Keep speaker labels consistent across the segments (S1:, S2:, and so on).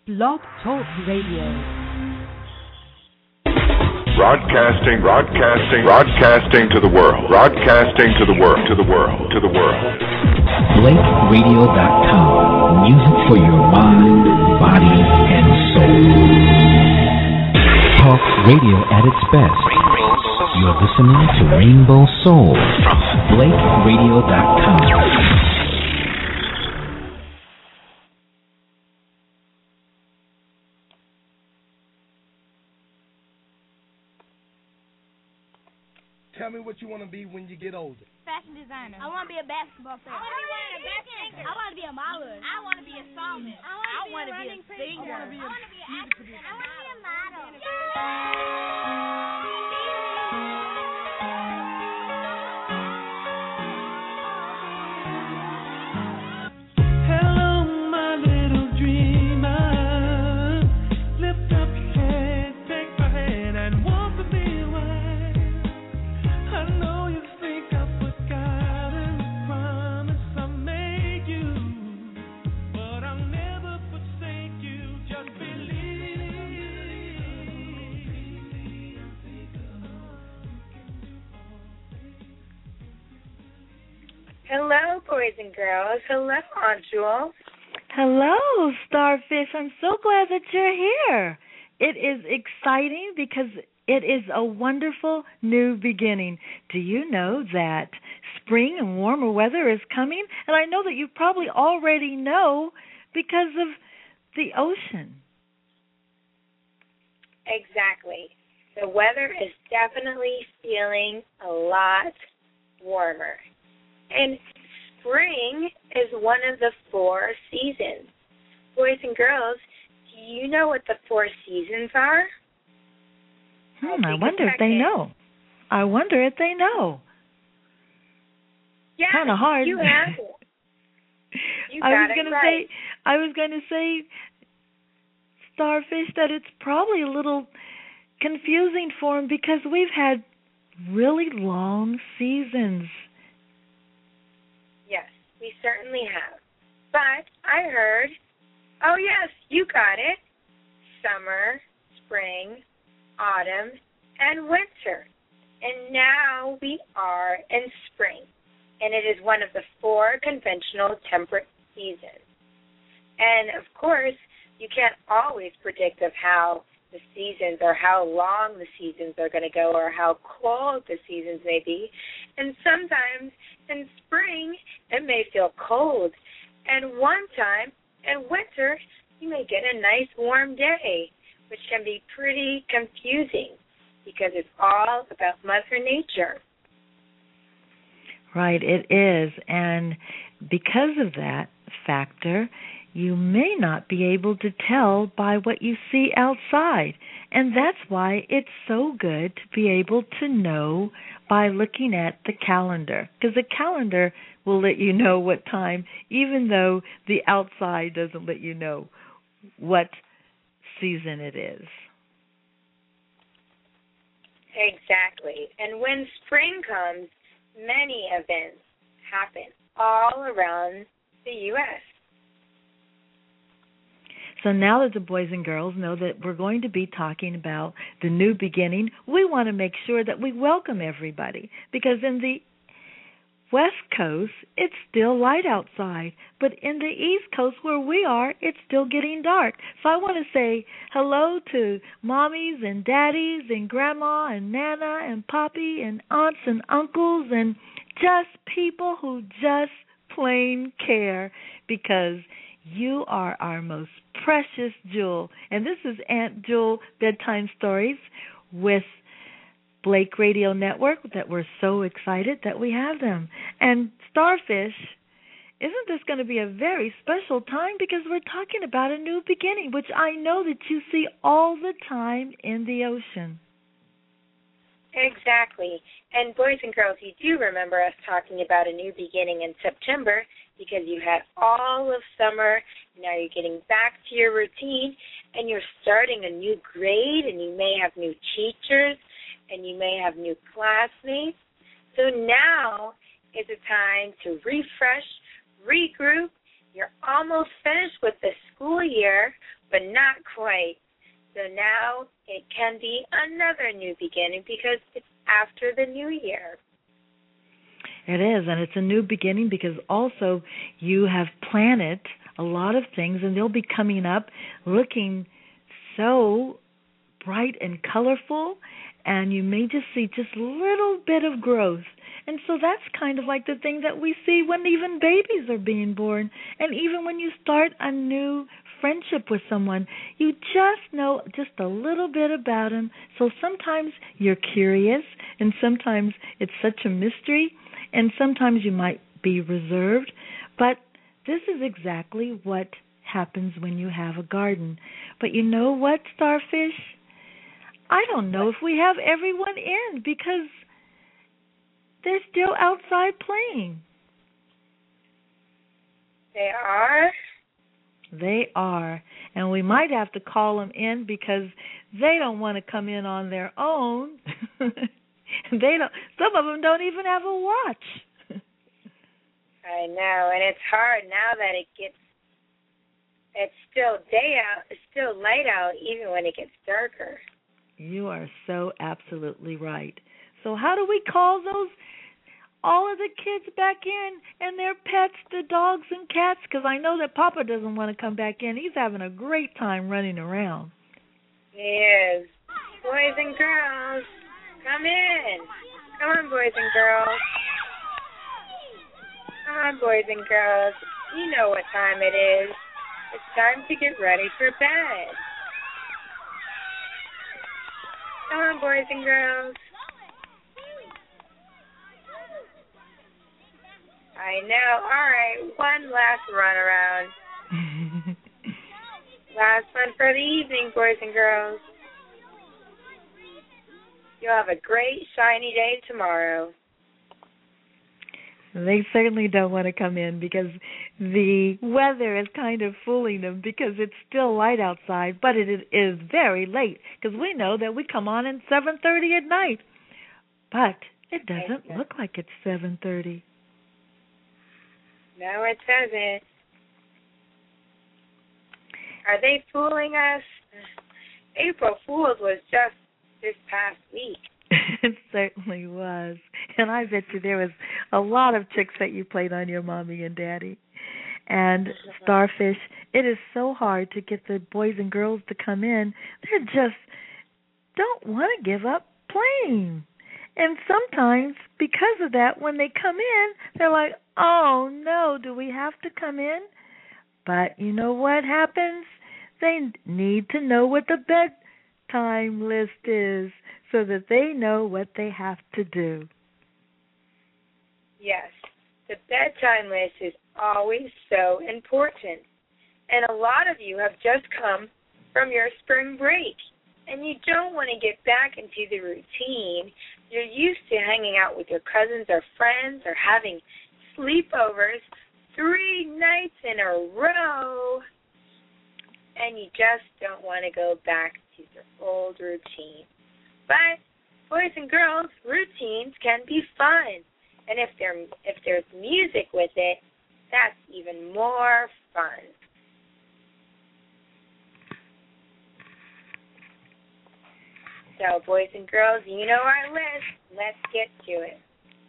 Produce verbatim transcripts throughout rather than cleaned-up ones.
S1: Blog Talk Radio.
S2: Broadcasting, broadcasting, broadcasting to the world. Broadcasting to the world, to the world, to the world.
S3: Blake Radio dot com. Music for your mind, body, and soul. Talk radio at its best. You're listening to Rainbow Soul from Blake Radio dot com.
S4: Tell me what you want to be when you get older.
S5: Fashion designer. I want to be a basketball player. I want to be a basketball. I want to be a model. I want to be a psalmist. I want to be a singer. I want to be an actress. I want to be a model.
S6: Hello, boys and girls. Hello, Aunt Jewel.
S7: Hello, Starfish. I'm so glad that you're here. It is exciting because it is a wonderful new beginning. Do you know that spring and warmer weather is coming? And I know that you probably already know because of the ocean.
S6: Exactly. The weather is definitely feeling a lot warmer. And spring is one of the four seasons. Boys and girls, do you know what the four seasons are?
S7: Hmm, I wonder if they know. I wonder if they know.
S6: Yeah,
S7: kind of hard.
S6: You have it. You
S7: I
S6: got
S7: was
S6: it
S7: gonna
S6: right.
S7: say, I was going to say, Starfish, that it's probably a little confusing for them because we've had really long seasons.
S6: Yes, we certainly have. But I heard, oh, yes, you got it, summer, spring, autumn, and winter. And now we are in spring, and it is one of the four conventional temperate seasons. And, of course, you can't always predict of how the seasons or how long the seasons are going to go or how cold the seasons may be. And sometimes in spring, it may feel cold. And one time in winter, you may get a nice warm day, which can be pretty confusing because it's all about Mother Nature.
S7: Right, it is. And because of that factor, you may not be able to tell by what you see outside. And that's why it's so good to be able to know by looking at the calendar. Because the calendar will let you know what time, even though the outside doesn't let you know what season it is.
S6: Exactly. And when spring comes, many events happen all around the U S
S7: So now that the boys and girls know that we're going to be talking about the new beginning, we want to make sure that we welcome everybody. Because in the West Coast, it's still light outside. But in the East Coast where we are, it's still getting dark. So I want to say hello to mommies and daddies and grandma and nana and poppy and aunts and uncles and just people who just plain care, because you are our most precious jewel. And this is Aunt Jewel Bedtime Stories with Blake Radio Network, that we're so excited that we have them. And Starfish, isn't this going to be a very special time because we're talking about a new beginning, which I know that you see all the time in the ocean.
S6: Exactly. And boys and girls, you do remember us talking about a new beginning in September because you had all of summer. Now you're getting back to your routine, and you're starting a new grade, and you may have new teachers, and you may have new classmates. So now is a time to refresh, regroup, You're almost finished with the school year, but not quite. So now it can be another new beginning because it's after the new year.
S7: It is, and it's a new beginning because also you have planted a lot of things, and they'll be coming up looking so bright and colorful, and you may just see just a little bit of growth. And so that's kind of like the thing that we see when even babies are being born, and even when you start a new friendship with someone, you just know just a little bit about them. So sometimes you're curious, and sometimes it's such a mystery, and sometimes you might be reserved, but this is exactly what happens when you have a garden. But you know what, Starfish? I don't know if we have everyone in because they're still outside playing.
S6: They are?
S7: They are. And we might have to call them in because they don't want to come in on their own. They don't. Some of them don't even have a watch.
S6: I know, and it's hard now that it gets, it's still day out, it's still light out even when it gets darker.
S7: You are so absolutely right. So how do we call those, all of the kids back in and their pets, the dogs and cats? Because I know that Papa doesn't want to come back in. He's having a great time running around.
S6: He is. Boys and girls, come in. Come on, boys and girls. Come on, boys and girls. You know what time it is. It's time to get ready for bed. Come on, boys and girls. I know. All right, one last run around. Last one for the evening, boys and girls. You'll have a great shiny day tomorrow.
S7: They certainly don't want to come in because the weather is kind of fooling them because it's still light outside, but it is very late because we know that we come on at seven thirty at night. But it doesn't look like it's seven thirty.
S6: No, it doesn't. Are they fooling us? April Fool's was just this past week.
S7: It certainly was. And I bet you there was a lot of tricks that you played on your mommy and daddy. And Starfish, it is so hard to get the boys and girls to come in. They just don't want to give up playing. And sometimes, because of that, when they come in, they're like, oh, no, do we have to come in? But you know what happens? They need to know what the bedtime list is so that they know what they have to do.
S6: Yes, the bedtime list is always so important. And a lot of you have just come from your spring break, and you don't want to get back into the routine. You're used to hanging out with your cousins or friends or having sleepovers three nights in a row, and you just don't want to go back to your old routine. But boys and girls, routines can be fun. And if there if there's music with it, that's even more fun. So, boys and girls, you know our list. Let's get to it.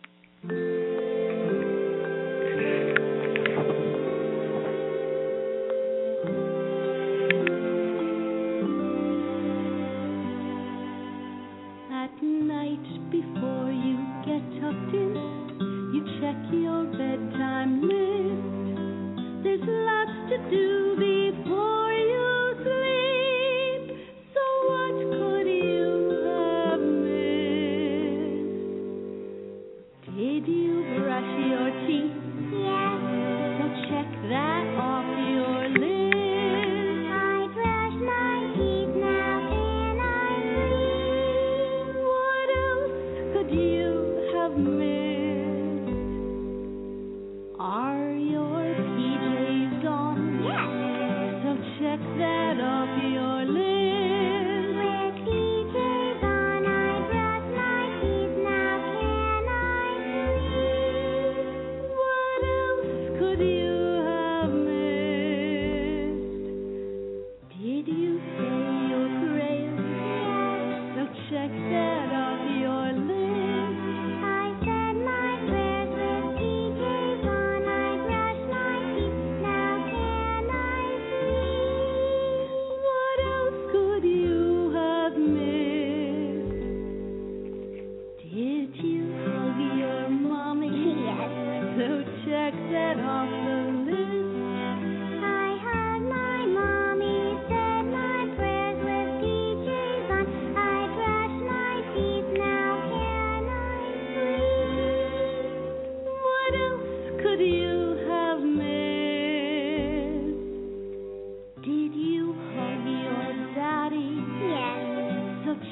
S1: At night before you get tucked in, you check your bedtime list. There's lots to do before you sleep. So what could you have missed? Did you brush your teeth? Yes. So check that off your list. I brush my teeth now, can I sleep? What else could you have missed? Are your P Js on? Yes. So check that off your list. With P Js on, I brush my teeth now, can I sleep? What else could you have missed?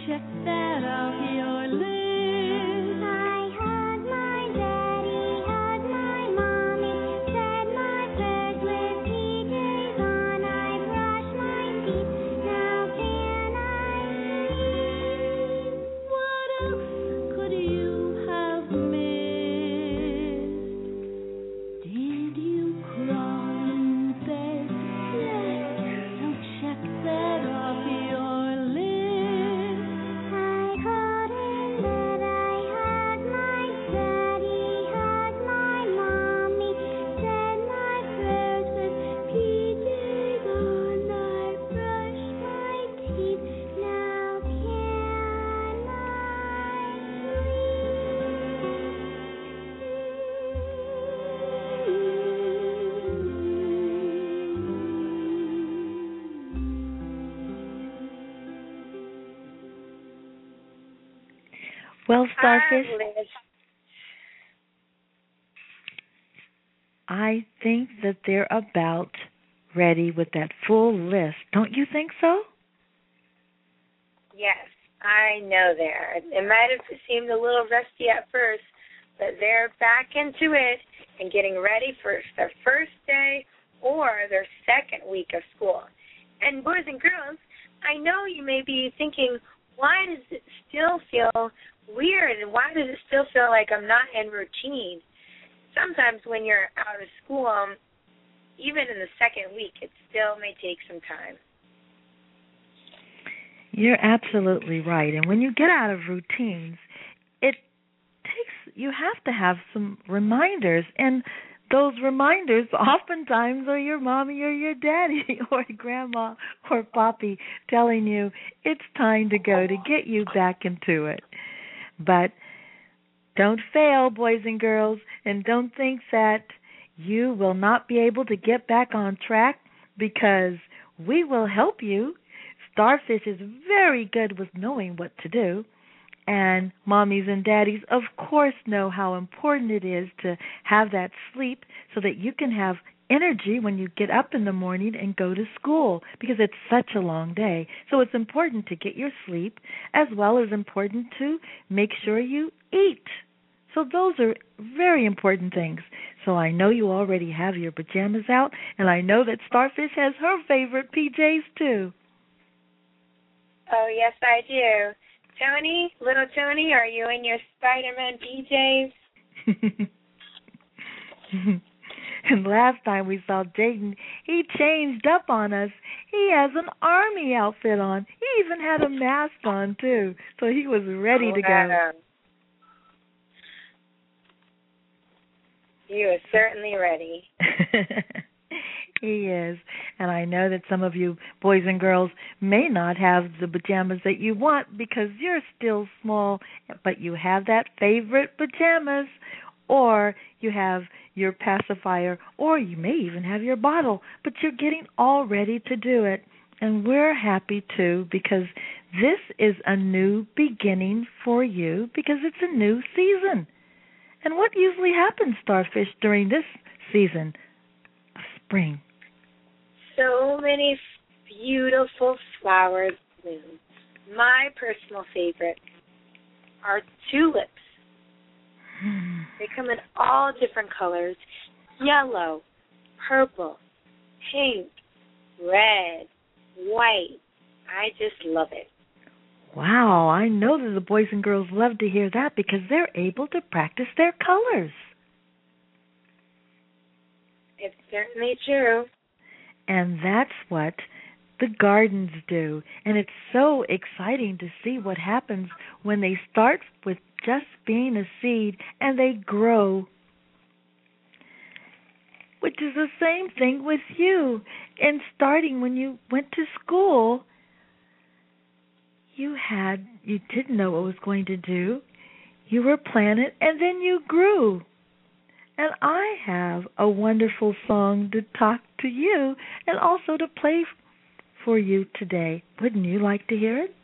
S1: check that off your list. I hug my daddy, hug my mommy, said my prayers with P Js on. I brush my teeth, now can I sleep? What else could you have missed? Did you crawl in bed? Yes, so check that off your list. I crawled in bed, I hugged my daddy, hugged my mommy, said my prayers with P Js on. I brushed my teeth, now can
S7: Well, Starfish,
S6: Ah, Liz.
S7: I think that they're about ready with that full list. Don't you think so?
S6: Yes, I know they are. It might have seemed a little rusty at first, but they're back into it and getting ready for their first day or their second week of school. And boys and girls, I know you may be thinking, why does it still feel weird and why does it still feel like I'm not in routine? Sometimes when you're out of school, um, even in the second week, it still may take some time.
S7: You're absolutely right. And when you get out of routines, it takes, you have to have some reminders. And those reminders oftentimes are your mommy or your daddy or grandma or papi telling you it's time to go to get you back into it. But don't fail, boys and girls, and don't think that you will not be able to get back on track, because we will help you. Starfish is very good with knowing what to do, and mommies and daddies, of course, know how important it is to have that sleep so that you can have energy when you get up in the morning and go to school, because it's such a long day. So it's important to get your sleep, as well as important to make sure you eat. So those are very important things. So I know you already have your pajamas out, and I know that Starfish has her favorite P Js too.
S6: Oh, yes, I do. Tony, little Tony, are you in your Spider-Man P Js?
S7: And last time we saw Dayton, he changed up on us. He has an army outfit on. He even had a mask on, too. So he was ready to go.
S6: Wow. He was certainly ready.
S7: He is. And I know that some of you boys and girls may not have the pajamas that you want because you're still small, but you have that favorite pajamas, or you have your pacifier, or you may even have your bottle, but you're getting all ready to do it. And we're happy too, because this is a new beginning for you, because it's a new season. And what usually happens, Starfish, during this season of spring?
S6: So many beautiful flowers bloom. My personal favorite are tulips. They come in all different colors: yellow, purple, pink, red, white. I just love it.
S7: Wow, I know that the boys and girls love to hear that, because they're able to practice their colors.
S6: It's certainly true.
S7: And that's what the gardens do. And it's so exciting to see what happens when they start with just being a seed and they grow. Which is the same thing with you. And starting when you went to school, you had, you didn't know what was going to do. You were planted and then you grew. And I have a wonderful song to talk to you and also to play for you today. Wouldn't you like to hear it?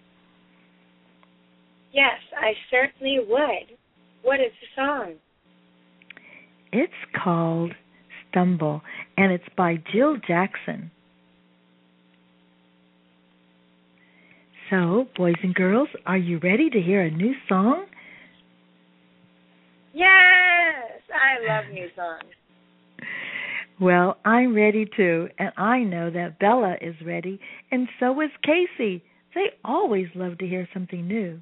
S6: Yes, I certainly would. What is the song?
S7: It's called Stumble, and it's by Jill Jackson. So, boys and girls, are you ready to hear a new song?
S6: Yes, I love new songs.
S7: Well, I'm ready too, and I know that Bella is ready, and so is Casey. They always love to hear something new.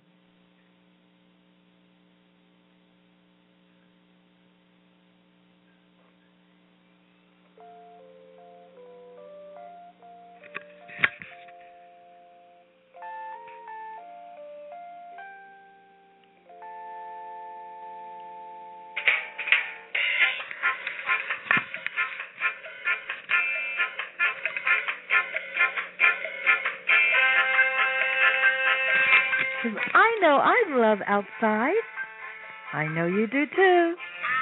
S7: I know I love outside. I know you do too.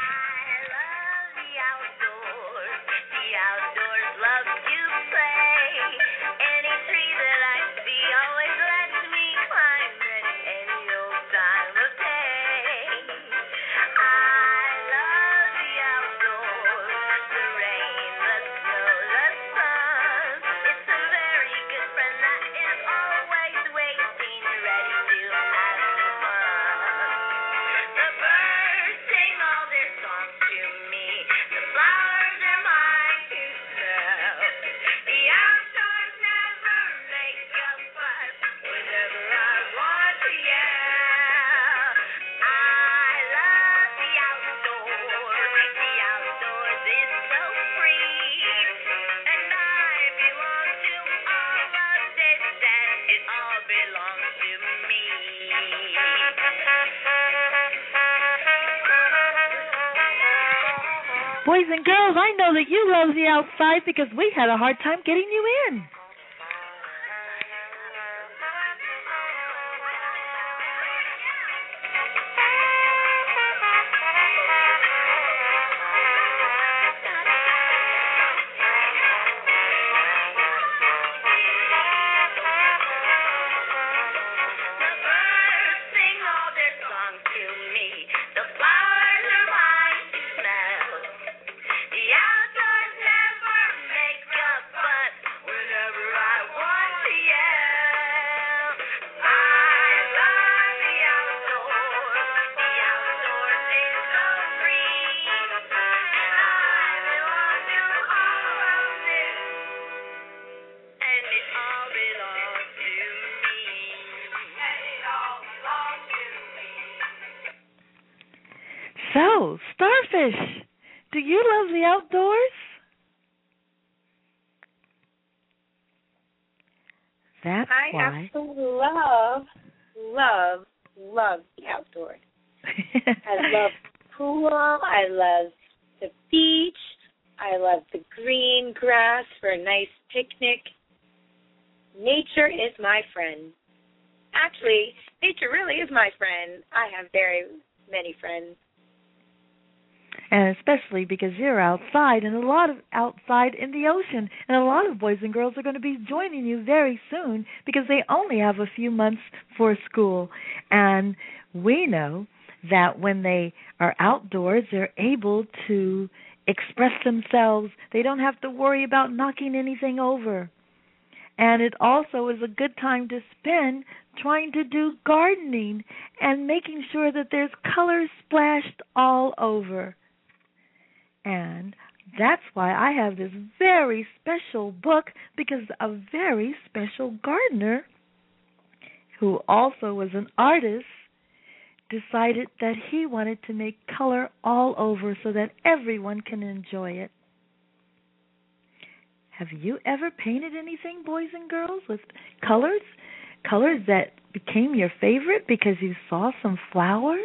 S7: Boys and girls, I know that you love the outside because we had a hard time getting you in. So, Starfish, do you love the outdoors? That's
S6: I
S7: why.
S6: absolutely love, love, love the outdoors. I love the pool. I love the beach. I love the green grass for a nice picnic. Nature is my friend. Actually, nature really is my friend. I have very many friends.
S7: And especially because you're outside, and a lot of outside in the ocean. And a lot of boys and girls are going to be joining you very soon because they only have a few months for school. And we know that when they are outdoors, they're able to express themselves. They don't have to worry about knocking anything over. And it also is a good time to spend trying to do gardening and making sure that there's colors splashed all over. And that's why I have this very special book, because a very special gardener who also was an artist decided that he wanted to make color all over so that everyone can enjoy it. Have you ever painted anything, boys and girls, with colors? Colors that became your favorite because you saw some flowers?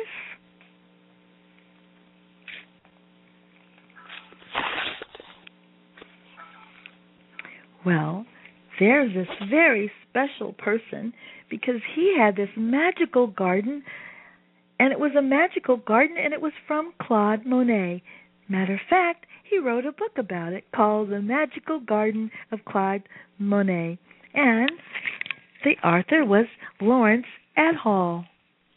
S7: Well, there's this very special person because he had this magical garden, and it was a magical garden, and it was from Claude Monet. Matter of fact, he wrote a book about it called The Magical Garden of Claude Monet, and the author was Lawrence Adhall,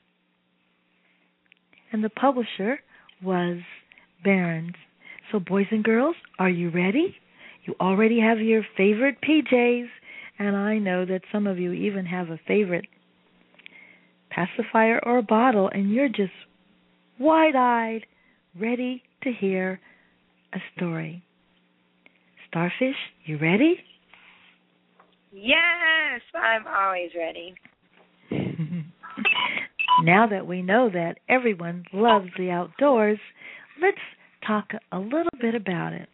S7: and the publisher was Barron's. So, boys and girls, are you ready? You already have your favorite P Js, And I know that some of you even have a favorite pacifier or a bottle, and you're just wide-eyed, ready to hear a story. Starfish, you ready?
S6: Yes, I'm always ready.
S7: Now that we know that everyone loves the outdoors, let's talk a little bit about it.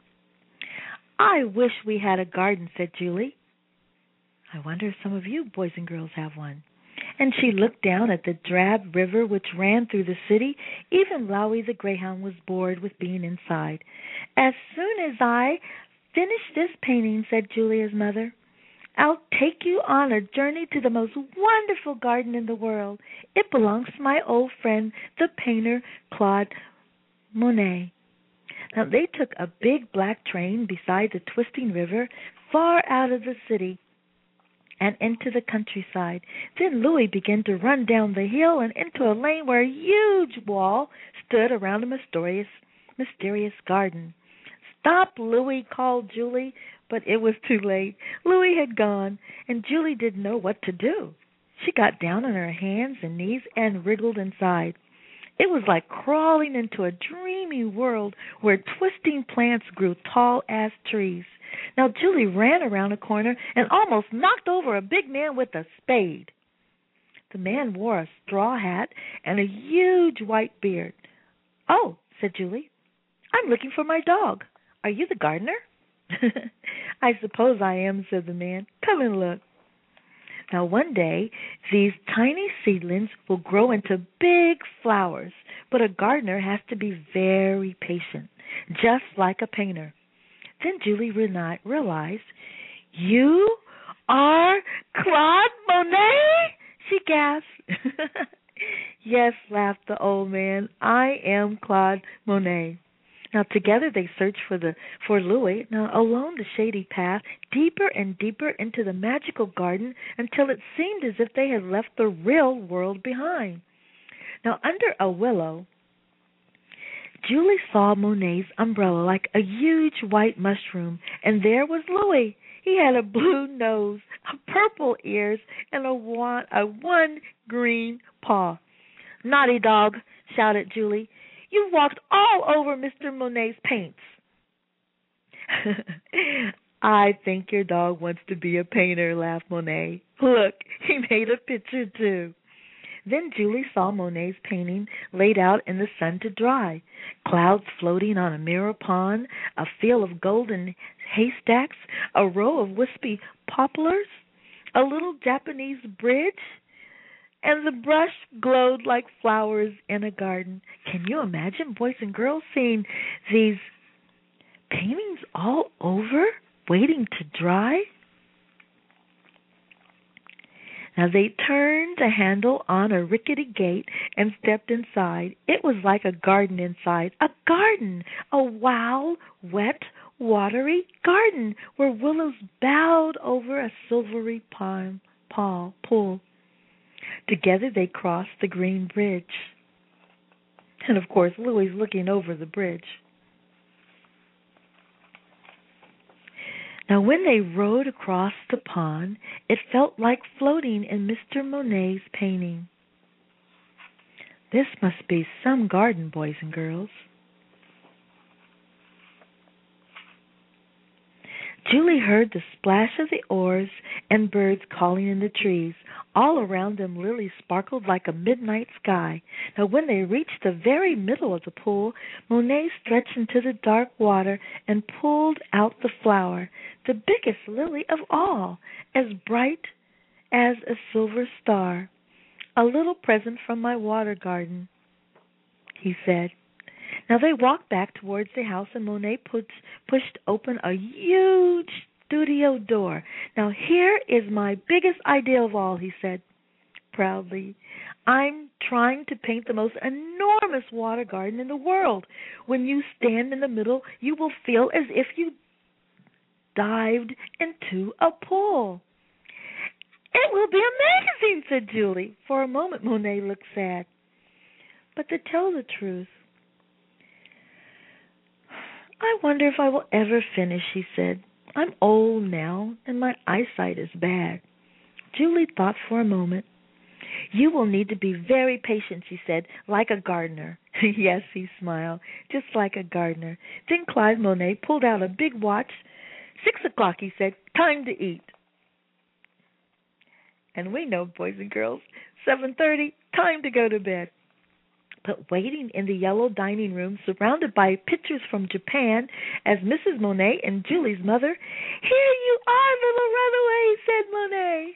S7: I wish we had a garden, said Julie. I wonder if some of you boys and girls have one. And she looked down at the drab river which ran through the city. Even Lowie the greyhound was bored with being inside. As soon as I finish this painting, said Julia's mother, I'll take you on a journey to the most wonderful garden in the world. It belongs to my old friend, the painter Claude Monet. Now, they took a big black train beside the twisting river, far out of the city and into the countryside. Then Louis began to run down the hill and into a lane where a huge wall stood around a mysterious, mysterious garden. Stop, Louis, called Julie, but it was too late. Louis had gone, and Julie didn't know what to do. She got down on her hands and knees and wriggled inside. It was like crawling into a dreamy world where twisting plants grew tall as trees. Now Julie ran around a corner and almost knocked over a big man with a spade. The man wore a straw hat and a huge white beard. Oh, said Julie, I'm looking for my dog. Are you the gardener? I suppose I am, said the man. Come and look. Now one day, these tiny seedlings will grow into big flowers, but a gardener has to be very patient, just like a painter. Then Julie realized, you are Claude Monet? She gasped. Yes, laughed the old man, I am Claude Monet. Now together they searched for the for Louis, now along the shady path, deeper and deeper into the magical garden until it seemed as if they had left the real world behind. Now under a willow, Julie saw Monet's umbrella like a huge white mushroom, and there was Louis. He had a blue nose, purple ears, and a one, a one green paw. Naughty dog, shouted Julie. You walked all over Mister Monet's paints. I think your dog wants to be a painter, laughed Monet. Look, he made a picture too. Then Julie saw Monet's painting laid out in the sun to dry. Clouds floating on a mirror pond, a field of golden haystacks, a row of wispy poplars, a little Japanese bridge, and the brush glowed like flowers in a garden. Can you imagine, boys and girls, seeing these paintings all over, waiting to dry? Now they turned the handle on a rickety gate and stepped inside. It was like a garden inside. A garden! A wow, wet, watery garden where willows bowed over a silvery pond, paw, pool. Together they crossed the green bridge. And of course, Louis looking over the bridge. Now, when they rode across the pond, it felt like floating in Mister Monet's painting. This must be some garden, boys and girls. Julie heard the splash of the oars and birds calling in the trees. All around them lilies sparkled like a midnight sky. Now when they reached the very middle of the pool, Monet stretched into the dark water and pulled out the flower, the biggest lily of all, as bright as a silver star. A little present from my water garden, he said. Now they walked back towards the house, and Monet put, pushed open a huge studio door. Now here is my biggest idea of all, he said proudly. I'm trying to paint the most enormous water garden in the world. When you stand in the middle, you will feel as if you dived into a pool. It will be amazing, said Julie. For a moment, Monet looked sad. But to tell the truth, I wonder if I will ever finish, she said. I'm old now, and my eyesight is bad. Julie thought for a moment. You will need to be very patient, she said, like a gardener. Yes, he smiled, just like a gardener. Then Claude Monet pulled out a big watch. Six o'clock, he said, time to eat. And we know, boys and girls, seven thirty, time to go to bed. But waiting in the yellow dining room, surrounded by pictures from Japan, as Missus Monet and Julie's mother, here you are, little runaway, said Monet.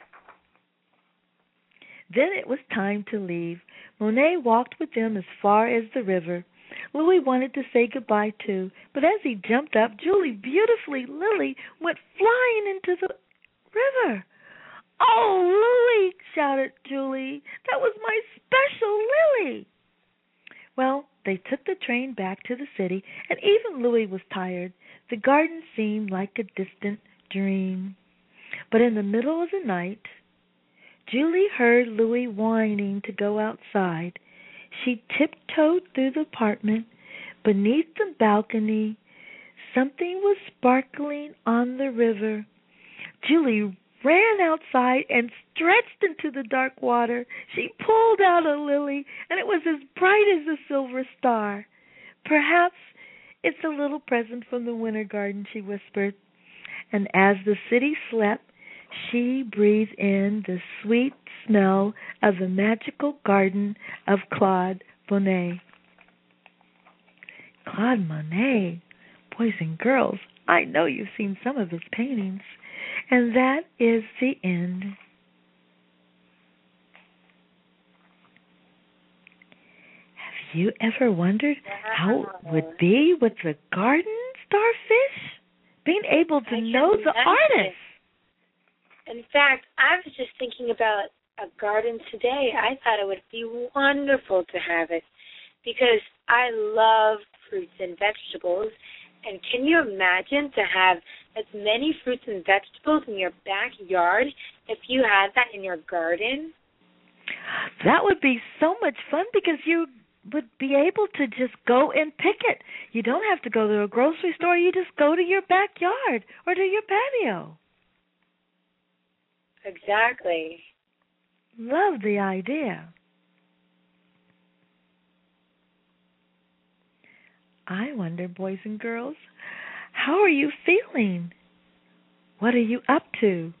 S7: Then it was time to leave. Monet walked with them as far as the river. Louis wanted to say goodbye too, but as he jumped up, Julie, beautifully Lily, went flying into the river. Oh, Louis, shouted Julie, that was my special Lily. Well, they took the train back to the city, and even Louis was tired. The garden seemed like a distant dream. But in the middle of the night, Julie heard Louis whining to go outside. She tiptoed through the apartment. Beneath the balcony, something was sparkling on the river. Julie ran outside and stretched into the dark water. She pulled out a lily, and it was as bright as a silver star. Perhaps it's a little present from the winter garden, she whispered. And as the city slept, she breathed in the sweet smell of the magical garden of Claude Monet. Claude Monet, boys and girls, I know you've seen some of his paintings. And that is the end. Have you ever wondered how it would be with the garden starfish? Being able to know the artist.
S6: In fact, I was just thinking about a garden today. I thought it would be wonderful to have it because I love fruits and vegetables. And can you imagine to have as many fruits and vegetables in your backyard if you had that in your garden?
S7: That would be so much fun because you would be able to just go and pick it. You don't have to go to a grocery store. You just go to your backyard or to your patio.
S6: Exactly.
S7: Love the idea. I wonder, boys and girls, how are you feeling? What are you up to?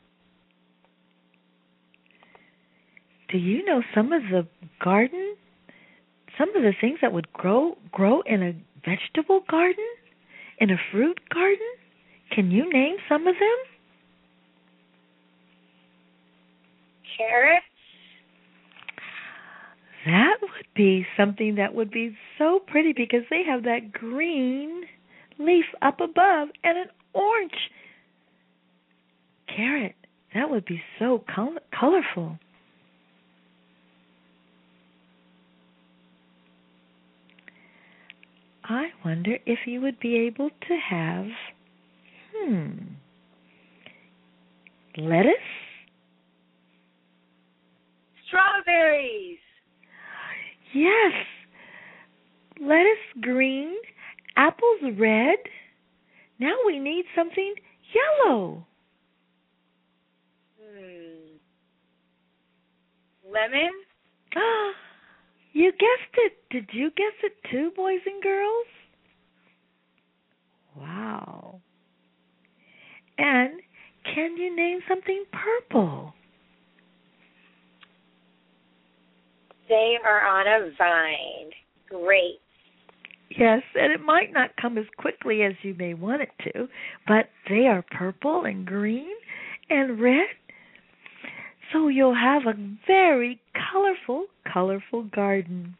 S7: Do you know some of the garden, some of the things that would grow grow in a vegetable garden, in a fruit garden? Can you name some of them?
S6: Carrots?
S7: That would be something that would be so pretty because they have that green leaf up above and an orange carrot. That would be so col- colorful. I wonder if you would be able to have, hmm, lettuce?
S6: Strawberries.
S7: Yes. Lettuce green, apples red. Now we need something yellow.
S6: Hmm. Lemon?
S7: You guessed it. Did you guess it too, boys and girls? Wow. And can you name something purple?
S6: They are on a vine. Great.
S7: Yes, and it might not come as quickly as you may want it to, but they are purple and green and red. So you'll have a very colorful, colorful garden.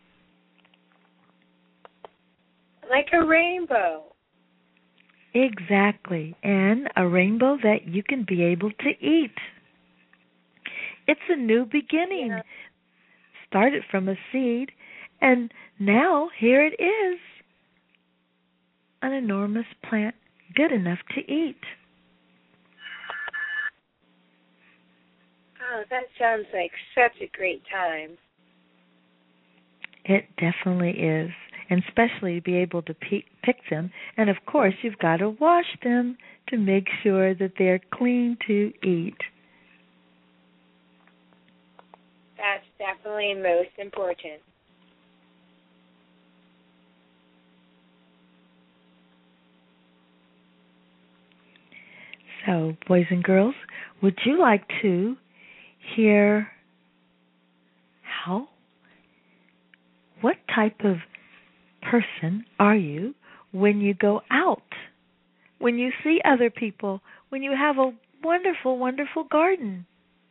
S6: Like a rainbow.
S7: Exactly, and a rainbow that you can be able to eat. It's a new beginning. Yeah. Started from a seed, and now here it is. An enormous plant, good enough to eat.
S6: Oh, that sounds like such a great time.
S7: It definitely is. and especially to be able to pe- pick them. And of course, you've got to wash them to make sure that they're clean to eat.
S6: That's definitely most important.
S7: So, boys and girls, would you like to hear how, what type of person are you when you go out, when you see other people, when you have a wonderful, wonderful garden?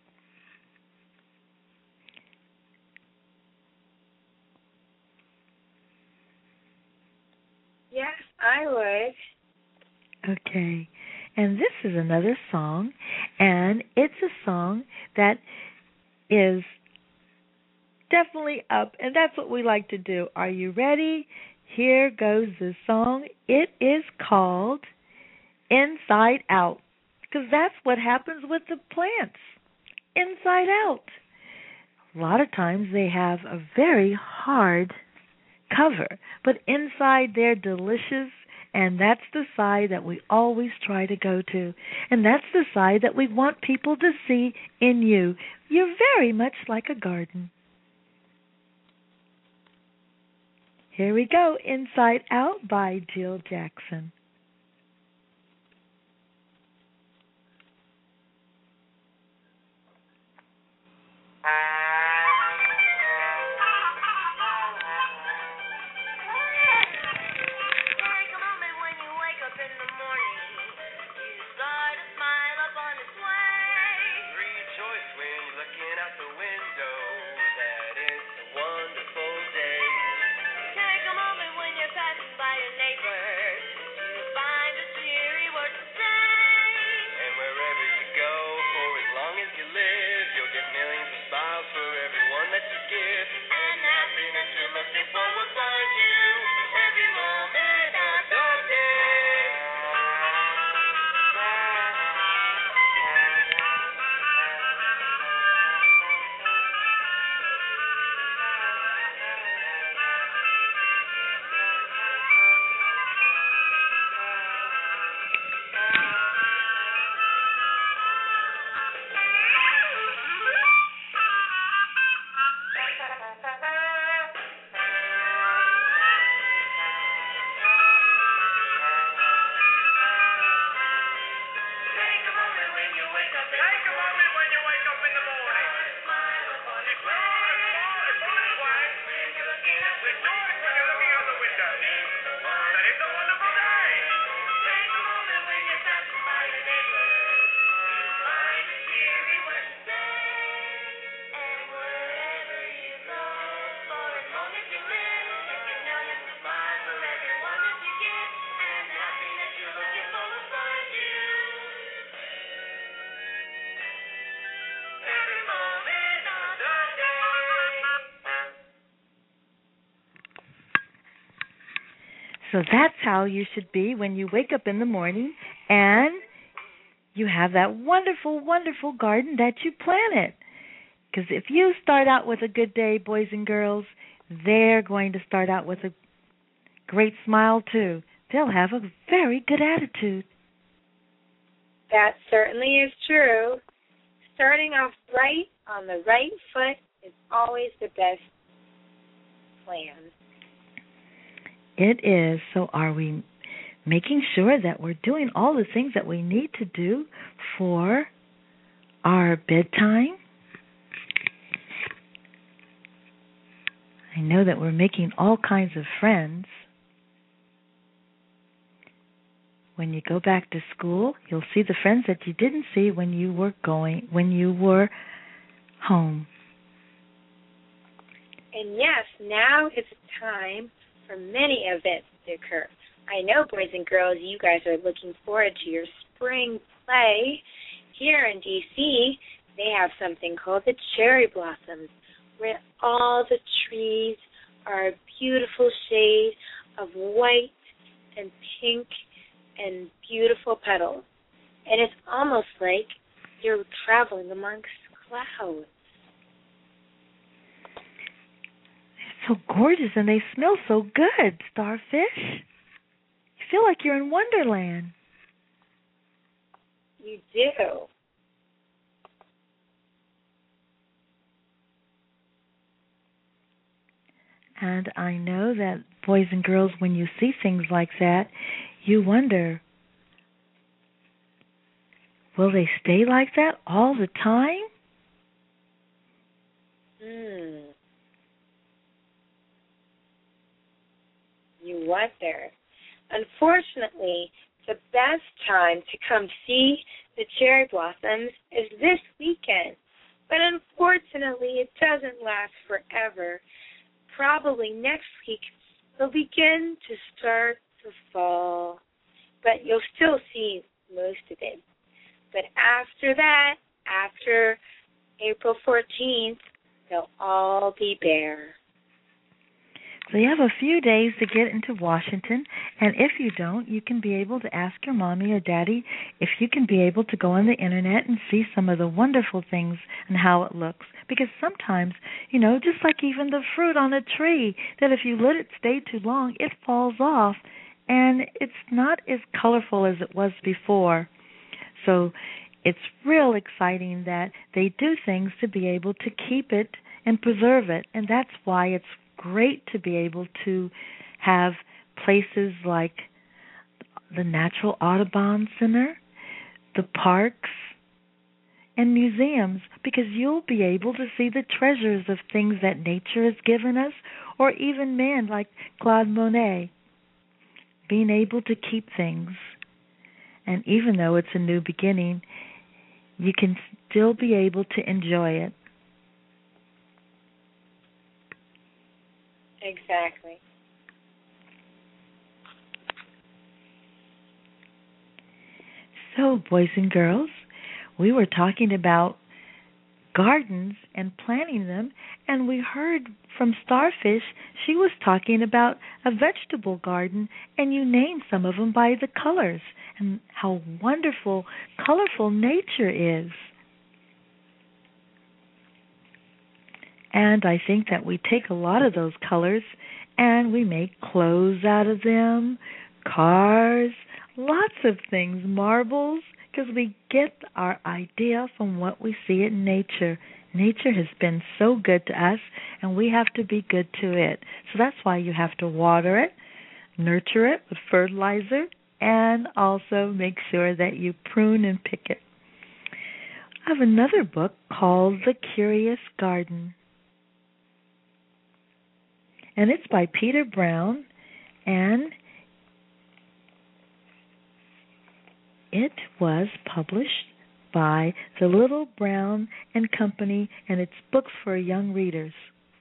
S6: Yes, I would.
S7: Okay. And this is another song, and it's a song that is definitely up, and that's what we like to do. Are you ready? Here goes the song. It is called Inside Out, because that's what happens with the plants, inside out. A lot of times they have a very hard cover, but inside they're delicious. And that's the side that we always try to go to. And that's the side that we want people to see in you. You're very much like a garden. Here we go, Inside Out by Jill Jackson. So that's how you should be when you wake up in the morning and you have that wonderful, wonderful garden that you planted. Because if you start out with a good day, boys and girls, they're going to start out with a great smile too. They'll have a very good attitude.
S6: That certainly is true. Starting off right on the right foot is always the best plan.
S7: It is. So are we making sure that we're doing all the things that we need to do for our bedtime? I know that we're making all kinds of friends. When you go back to school, you'll see the friends that you didn't see when you were going, when you were home.
S6: And yes, now is the time for many events to occur. I know, boys and girls, you guys are looking forward to your spring play. Here in D C, they have something called the Cherry Blossoms, where all the trees are a beautiful shade of white and pink and beautiful petals. And it's almost like you're traveling amongst clouds.
S7: So gorgeous, and they smell so good, starfish. You feel like you're in Wonderland.
S6: You do.
S7: And I know that, boys and girls, when you see things like that, you wonder, will they stay like that all the time?
S6: Hmm. You wonder. Unfortunately, the best time to come see the cherry blossoms is this weekend. But unfortunately, it doesn't last forever. Probably next week they'll begin to start to fall. But you'll still see most of it. But after that, after April fourteenth, they'll all be bare.
S7: So you have a few days to get into Washington, and if you don't, you can be able to ask your mommy or daddy if you can be able to go on the internet and see some of the wonderful things and how it looks. Because sometimes, you know, just like even the fruit on a tree, that if you let it stay too long, it falls off, and it's not as colorful as it was before. So it's real exciting that they do things to be able to keep it and preserve it, and that's why it's great to be able to have places like the Natural Audubon Center, the parks, and museums, because you'll be able to see the treasures of things that nature has given us, or even man like Claude Monet, being able to keep things. And even though it's a new beginning, you can still be able to enjoy it.
S6: Exactly.
S7: So, boys and girls, we were talking about gardens and planting them, and we heard from Starfish she was talking about a vegetable garden, and you named some of them by the colors and how wonderful, colorful nature is. And I think that we take a lot of those colors and we make clothes out of them, cars, lots of things, marbles, because we get our idea from what we see in nature. Nature has been so good to us, and we have to be good to it. So that's why you have to water it, nurture it with fertilizer, and also make sure that you prune and pick it. I have another book called The Curious Garden. And it's by Peter Brown, and it was published by the Little Brown and Company, and it's books for young readers.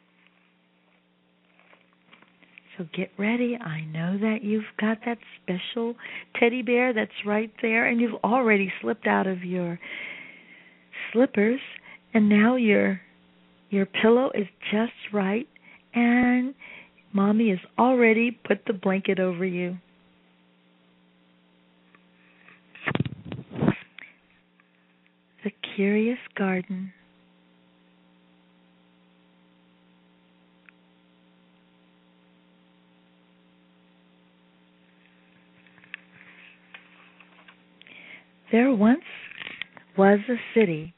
S7: So get ready. I know that you've got that special teddy bear that's right there, and you've already slipped out of your slippers, and now your your pillow is just right, and Mommy has already put the blanket over you. The Curious Garden. There once was a city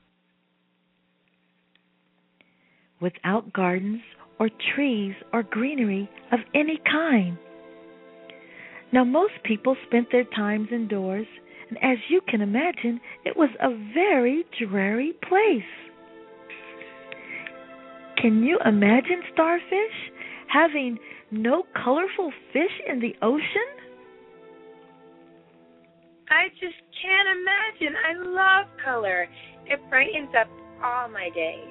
S7: without gardens or trees or greenery of any kind. Now, most people spent their times indoors, and as you can imagine, it was a very dreary place. Can you imagine, Starfish, having no colorful fish in the ocean?
S6: I just can't imagine. I love color. It brightens up all my days.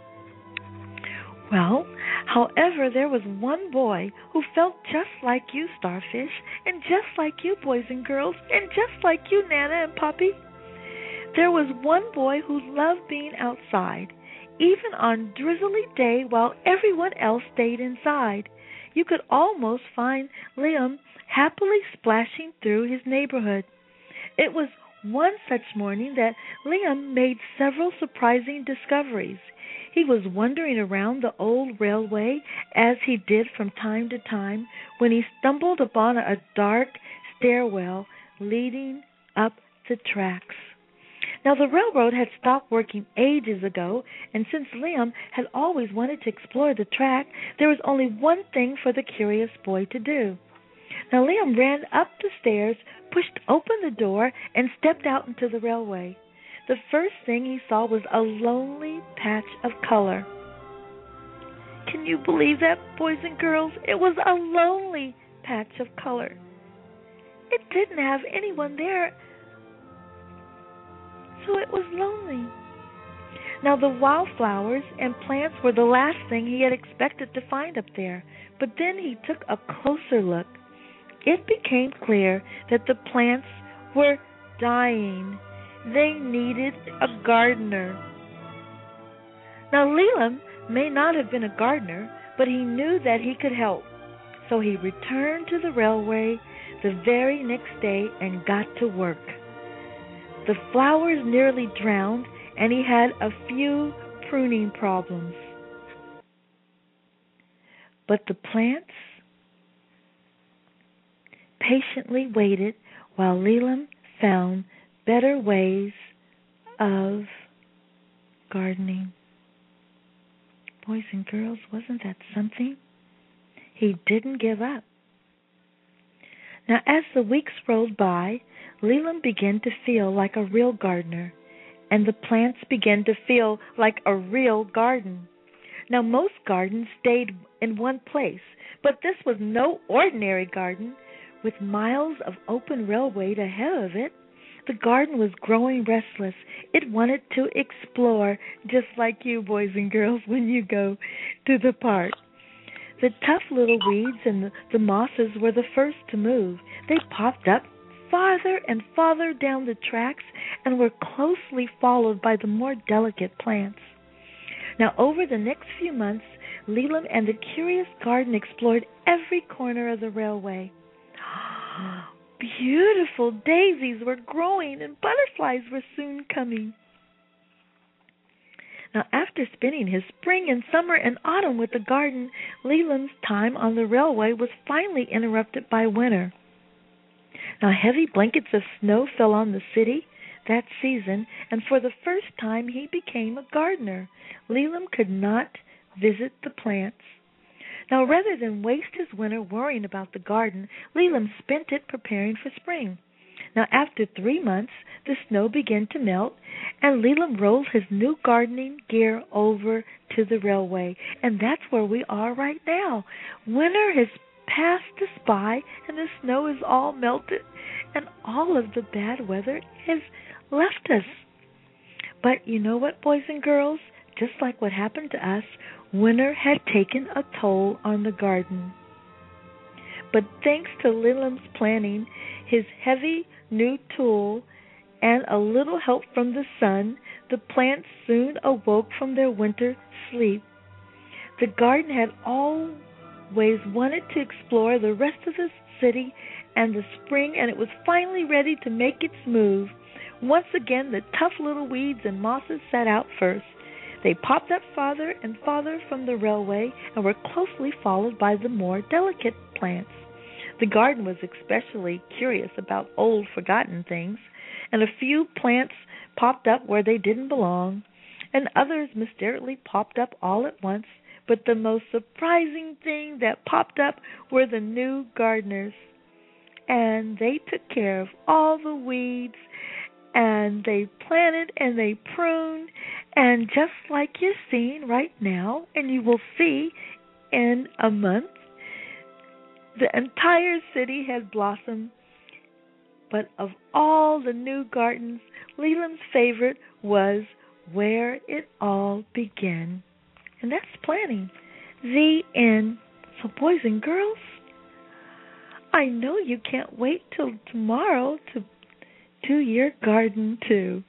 S7: Well, however, there was one boy who felt just like you, Starfish, and just like you, boys and girls, and just like you, Nana and Poppy. There was one boy who loved being outside, even on drizzly day while everyone else stayed inside. You could almost find Liam happily splashing through his neighborhood. It was one such morning that Liam made several surprising discoveries. He was wandering around the old railway, as he did from time to time, when he stumbled upon a dark stairwell leading up the tracks. Now, the railroad had stopped working ages ago, and since Liam had always wanted to explore the track, there was only one thing for the curious boy to do. Now, Liam ran up the stairs, pushed open the door, and stepped out into the railway. The first thing he saw was a lonely patch of color. Can you believe that, boys and girls? It was a lonely patch of color. It didn't have anyone there, so it was lonely. Now, the wildflowers and plants were the last thing he had expected to find up there, but then he took a closer look. It became clear that the plants were dying. They needed a gardener. Now, Leland may not have been a gardener, but he knew that he could help. So he returned to the railway the very next day and got to work. The flowers nearly drowned, and he had a few pruning problems. But the plants patiently waited while Leland found better ways of gardening. Boys and girls, wasn't that something? He didn't give up. Now, as the weeks rolled by, Leland began to feel like a real gardener, and the plants began to feel like a real garden. Now, most gardens stayed in one place, but this was no ordinary garden. With miles of open railway ahead of it, the garden was growing restless. It wanted to explore, just like you boys and girls when you go to the park. The tough little weeds and the, the mosses were the first to move. They popped up farther and farther down the tracks and were closely followed by the more delicate plants. Now, over the next few months, Leland and the curious garden explored every corner of the railway. Beautiful daisies were growing and butterflies were soon coming. Now, after spending his spring and summer and autumn with the garden, Leland's time on the railway was finally interrupted by winter. Now, heavy blankets of snow fell on the city that season, and for the first time he became a gardener. Leland could not visit the plants. Now, rather than waste his winter worrying about the garden, Leland spent it preparing for spring. Now, after three months, the snow began to melt, and Leland rolled his new gardening gear over to the railway. And that's where we are right now. Winter has passed us by, and the snow is all melted, and all of the bad weather has left us. But you know what, boys and girls? Just like what happened to us, winter had taken a toll on the garden. But thanks to Leland's planning, his heavy new tool, and a little help from the sun, the plants soon awoke from their winter sleep. The garden had always wanted to explore the rest of the city and the spring, and it was finally ready to make its move. Once again, the tough little weeds and mosses set out first. They popped up farther and farther from the railway and were closely followed by the more delicate plants. The garden was especially curious about old, forgotten things, and a few plants popped up where they didn't belong, and others mysteriously popped up all at once. But the most surprising thing that popped up were the new gardeners, and they took care of all the weeds, and they planted and they pruned, and just like you're seeing right now, and you will see in a month, the entire city had blossomed. But of all the new gardens, Leland's favorite was where it all began. And that's planning. The end. So boys and girls, I know you can't wait till tomorrow to do your garden too.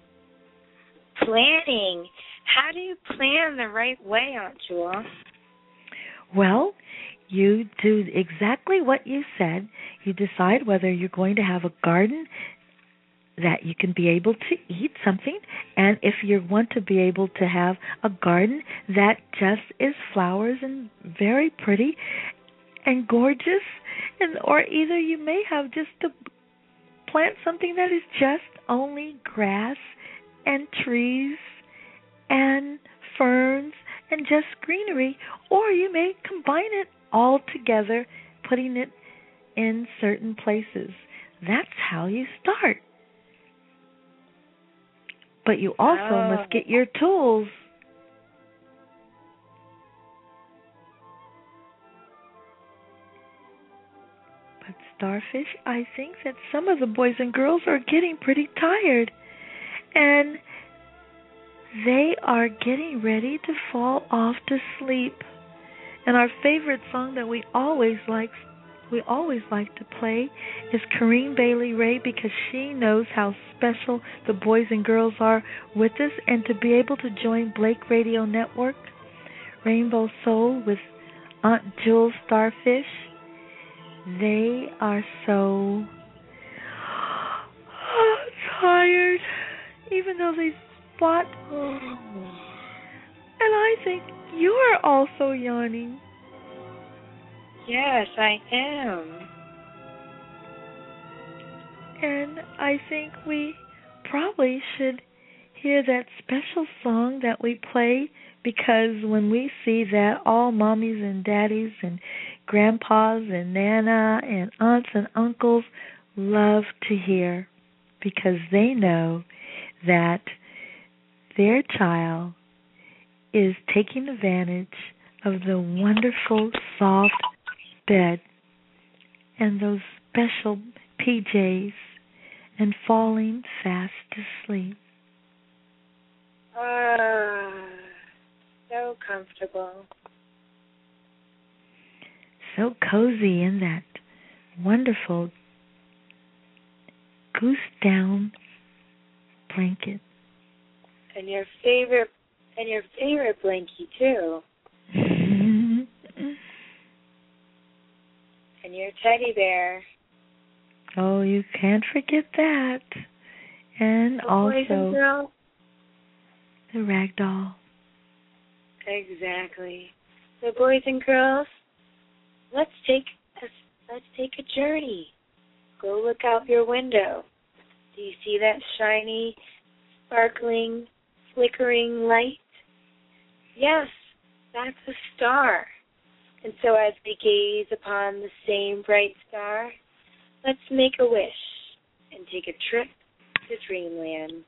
S6: Planning. How do you plan the right way, Aunt Jewel?
S7: Well, you do exactly what you said. You decide whether you're going to have a garden that you can be able to eat something, and if you want to be able to have a garden that just is flowers and very pretty and gorgeous, and or either you may have just to plant something that is just only grass and trees and ferns and just greenery, or you may combine it all together, putting it in certain places. That's how you start. But you also
S6: Oh.
S7: must get your tools. But Starfish, I think that some of the boys and girls are getting pretty tired. And they are getting ready to fall off to sleep. And our favorite song that we always like we always like to play is Corinne Bailey Rae, because she knows how special the boys and girls are with us, and to be able to join Blake Radio Network, Rainbow Soul with Aunt Jewel Starfish. They are so tired, even though they fought. And I think you are also yawning.
S6: Yes, I am.
S7: And I think we probably should hear that special song that we play, because when we see that, all mommies and daddies and grandpas and nana and aunts and uncles love to hear, because they know that their child is taking advantage of the wonderful soft bed and those special P Js and falling fast asleep.
S6: Ah, so comfortable.
S7: So cozy in that wonderful goose down blanket.
S6: And your favorite, and your favorite blankie too. And your teddy bear.
S7: Oh, you can't forget that. And
S6: The boys and
S7: also
S6: girls.
S7: the rag doll.
S6: Exactly. So, boys and girls, let's take a, let's take a journey. Go look out your window. Do you see that shiny, sparkling, flickering light? Yes, that's a star. And so as we gaze upon the same bright star, let's make a wish and take a trip to dreamland.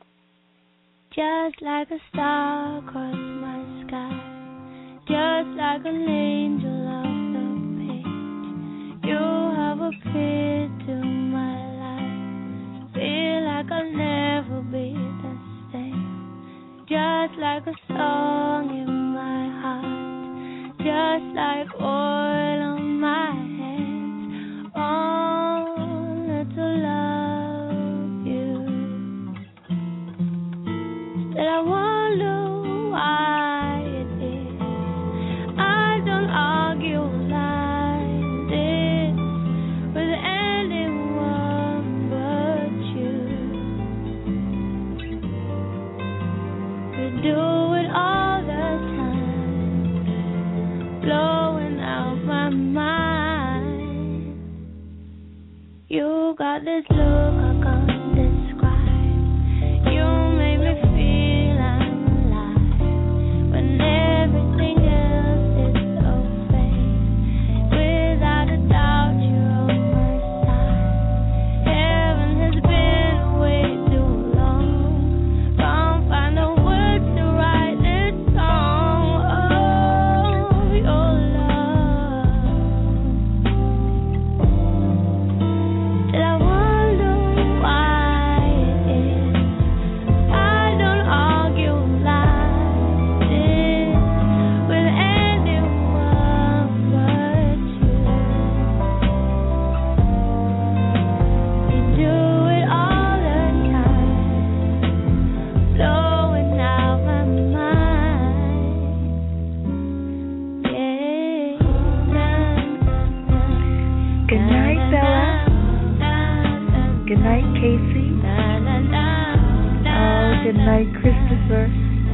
S1: Just like a star across my sky, just like an angel off the page, you have appeared to my life. Feel like I'll never be the same. Just like a song in my heart, just like oil on my hands, only to love you. That I wonder why it is I don't argue like this with anyone but you. We do it all the time, blowing out my mind. You got this look I can't describe. You make me feel I'm alive when everything else is so fake. Without a doubt, you're on my side. Heaven has been way too long. Can't find the words to write this song. Oh, your love. Till I wonder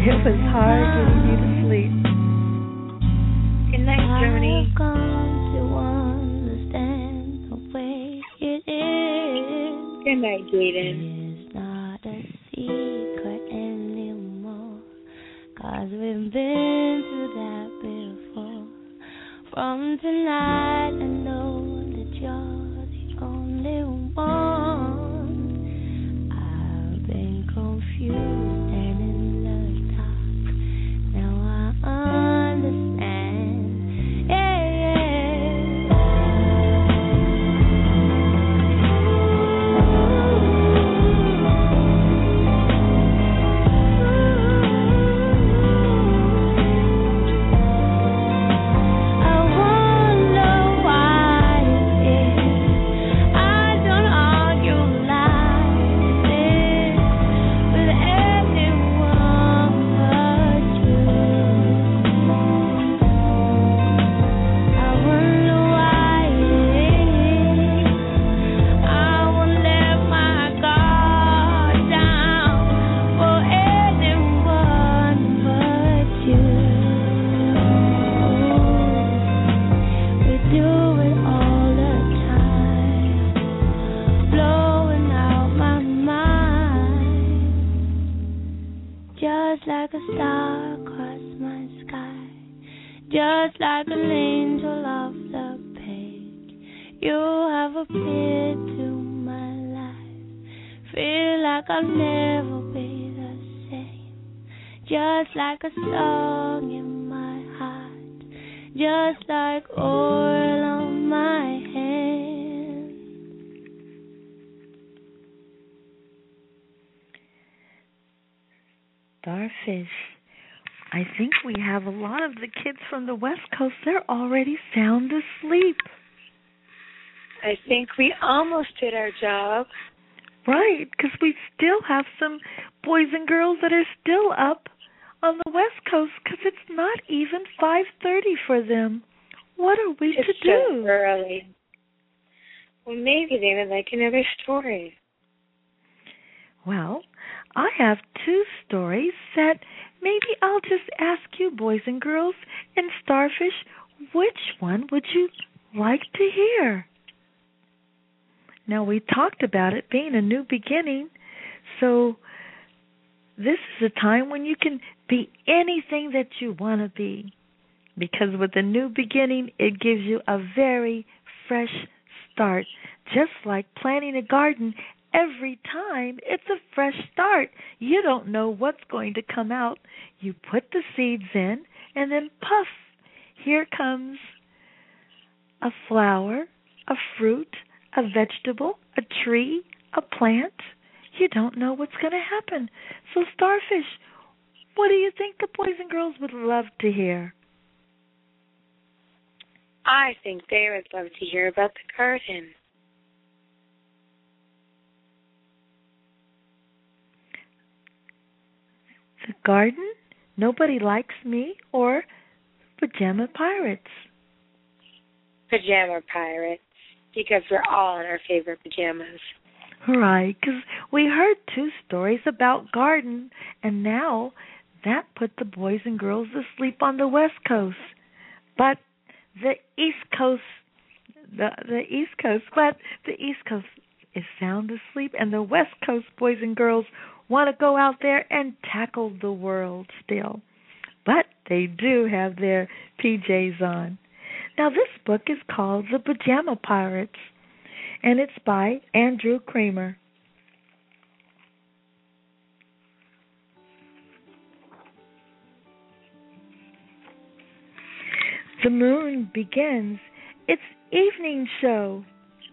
S7: It was hard getting you to sleep.
S6: Good night, Joni.
S1: I've come to understand the way it is.
S6: Good night, Jaden.
S1: It's not a secret anymore, 'cause we've been through that before. From tonight, I know that you're the only one. I've been confused and in the dark. Now I understand. Yeah, like a star across my sky, just like an angel off the page. You have appeared to my life. Feel like I'll never be the same. Just like a song in my heart, just like oil on my hand.
S7: Starfish. I think we have a lot of the kids from the West Coast. They're already sound asleep.
S6: I think we almost did our job.
S7: Right, because we still have some boys and girls that are still up on the West Coast because it's not even five thirty for them. What are we
S6: it's
S7: to do?
S6: So early. Well, maybe they would like another story.
S7: Well, I have two stories that maybe I'll just ask you, boys and girls, and Starfish, which one would you like to hear? Now, we talked about it being a new beginning, so this is a time when you can be anything that you want to be, because with a new beginning, it gives you a very fresh start, just like planting a garden. Every time, it's a fresh start. You don't know what's going to come out. You put the seeds in, and then puff, here comes a flower, a fruit, a vegetable, a tree, a plant. You don't know what's going to happen. So, Starfish, what do you think the boys and girls would love to hear?
S6: I think they would love to hear about the garden.
S7: The garden, Nobody Likes Me, or Pajama Pirates?
S6: Pajama Pirates, because we're all in our favorite pajamas.
S7: Right, because we heard two stories about garden, and now that put the boys and girls to sleep on the West Coast. But the East Coast, the, the East Coast, but the East Coast is sound asleep, and the West Coast boys and girls want to go out there and tackle the world still. But they do have their P Js on. Now, this book is called The Pajama Pirates, and it's by Andrew Kramer. The moon begins its evening show.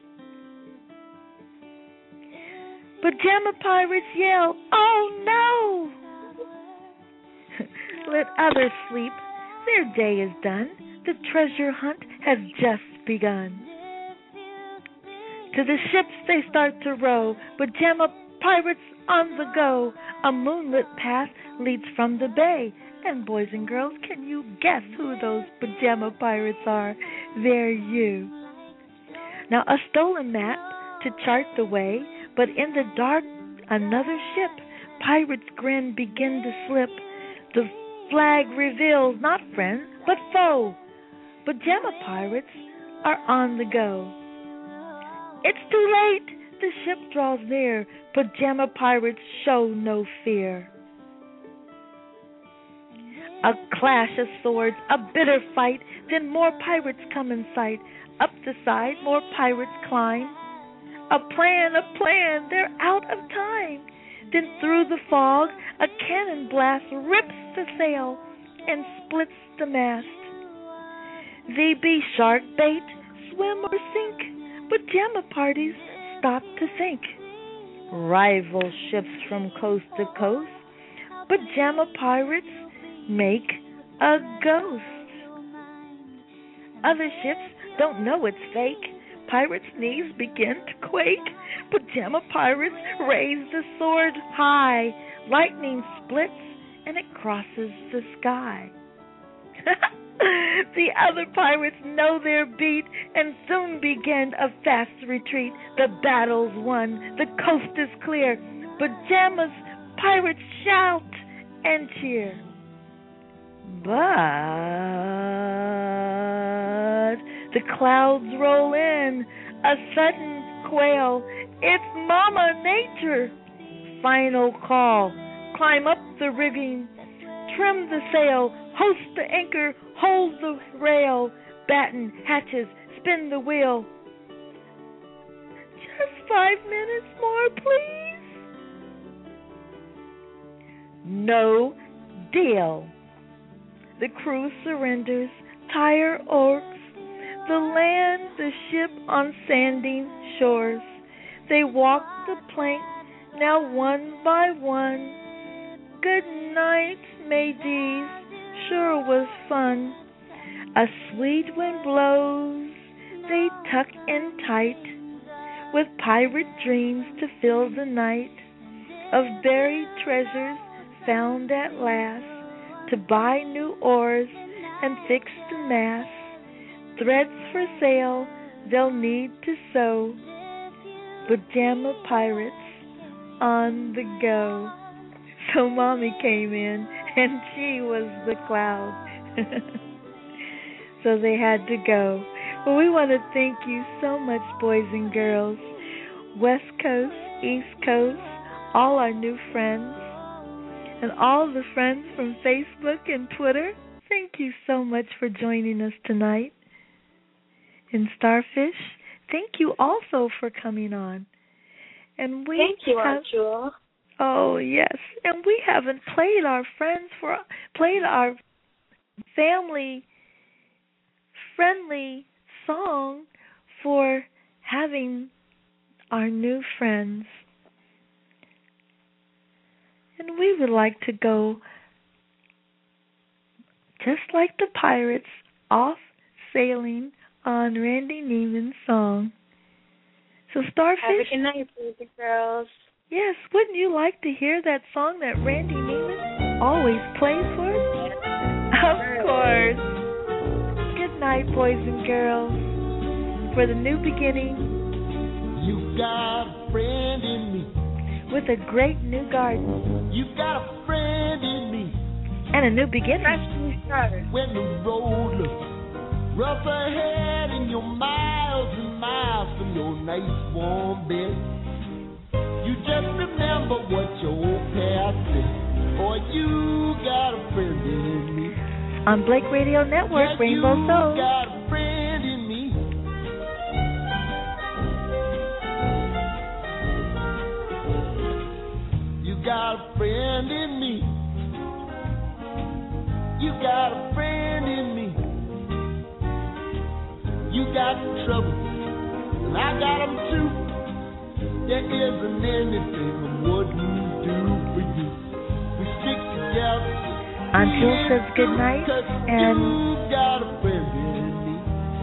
S7: Pajama Pirates yell, "Oh no!" Let others sleep. Their day is done. The treasure hunt has just begun. To the ships they start to row. Pajama Pirates on the go. A moonlit path leads from the bay. And boys and girls, can you guess who those Pajama Pirates are? They're you. Now, a stolen map to chart the way. But in the dark, another ship. Pirates' grin begin to slip. The flag reveals not friend, but foe. Pajama pirates are on the go. It's too late. The ship draws near. Pajama pirates show no fear. A clash of swords, a bitter fight. Then more pirates come in sight. Up the side, more pirates climb. A plan, a plan, they're out of time. Then through the fog, a cannon blast rips the sail and splits the mast. They be shark bait, swim or sink. Pajama parties stop to think. Rival ships from coast to coast. Pajama pirates make a ghost. Other ships don't know it's fake. Pirates' knees begin to quake. Pajama pirates raise the sword high. Lightning splits and it crosses the sky. The other pirates know their beat and soon begin a fast retreat. The battle's won, the coast is clear. Pajamas pirates shout and cheer. But the clouds roll in, a sudden quail. It's Mama Nature. Final call. Climb up the rigging, trim the sail, hoist the anchor, hold the rail, batten hatches, spin the wheel. Just five minutes more, please. No deal. The crew surrenders, tire oars, the land, the ship on sandy shores. They walk the plank, now one by one. Good night, mateys, sure was fun. A sweet wind blows, they tuck in tight, with pirate dreams to fill the night, of buried treasures found at last, to buy new oars and fix the mast. Threads for sail they'll need to sew. Pajama pirates on the go. So Mommy came in and she was the cloud. So they had to go. Well, we want to thank you so much, boys and girls. West Coast, East Coast, all our new friends, and all the friends from Facebook and Twitter. Thank you so much for joining us tonight. And Starfish, thank you also for coming on. And we
S6: Thank you,
S7: have,
S6: Aunt Jewel.
S7: Oh yes, and we haven't played our friends for played our family friendly song for having our new friends. And we would like to go just like the pirates, off sailing on Randy Neiman's song. So Starfish,
S6: have a good night, boys and girls.
S7: Yes, wouldn't you like to hear that song that Randy Neiman always plays for us? Of course. Good night, boys and girls. For the new beginning,
S8: you got a friend in me.
S7: With a great new garden.
S8: You got a friend in me.
S7: And a new beginning.
S8: When the road looks rough ahead and you're miles and miles from your nice warm bed, you just remember what your old past said. Boy, you got a friend in me.
S7: On Blake Radio Network,
S8: yeah,
S7: Rainbow Soul.
S8: You got a friend in me. You got a friend in me. You got a friend in me. You got trouble, and I got them too. There isn't anything I wouldn't do for you. We stick together.
S7: Until says good night, and
S8: you got a friend in me.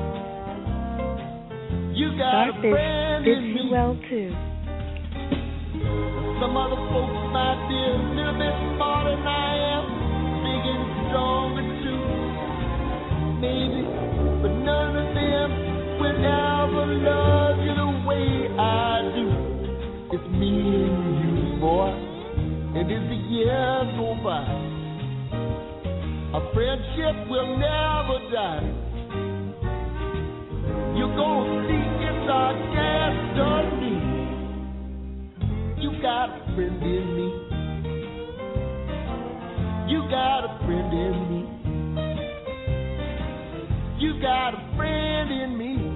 S8: You got
S7: Starfish
S8: a friend
S7: bids
S8: in
S7: you
S8: me.
S7: well too.
S8: Some other folks might be a little bit smarter than I am, big and stronger too, maybe, but none of them will ever love you the way I do. It's me and you, boy, and as the years go by, friendship will never die. You're gonna see it's our destiny. You got a friend in me. You got a friend in me. You got a friend in me.